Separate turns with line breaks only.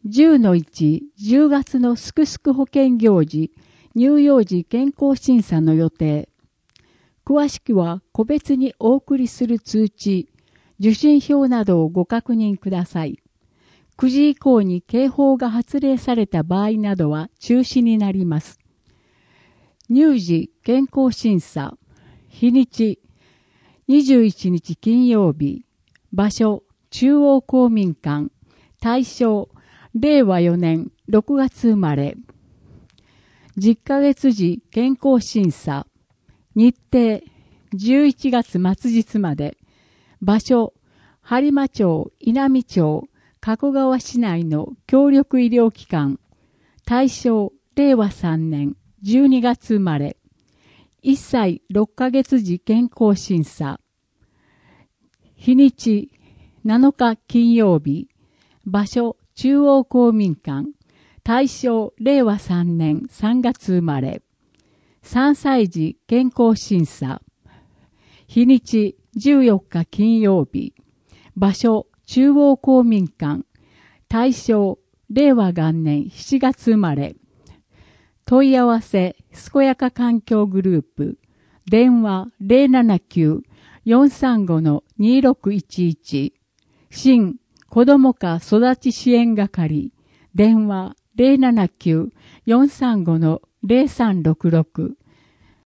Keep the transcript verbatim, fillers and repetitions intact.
じゅうのいち、じゅうがつのすくすく保険行事、乳幼児健康審査の予定。詳しくは個別にお送りする通知、受信票などをご確認ください。くじ以降に警報が発令された場合などは中止になります。乳児健康審査。日にち、にじゅういちにち金曜日。場所、中央公民館。対象、れいわよねんろくがつ生まれ。じゅっかげつ時健康審査。日程、じゅういちがつ末日まで。場所、播磨町、稲美町、加古川市内の協力医療機関。対象、れいわさんねんじゅうにがつ生まれ。いっさいろっかげつ時健康審査。日にち、なのか金曜日。場所、中央公民館。対象、れいわさんねんさんがつ生まれ。さんさい児健康審査。日にち、じゅうよっか金曜日。場所、中央公民館。対象、れいわがんねんしちがつ生まれ。問い合わせ、すこやか環境グループ。電話 ゼロななきゅう よんさんご にろくいちいち。新子ども科育ち支援係。電話 ゼロななきゅう よんさんご ゼロさんろくろく。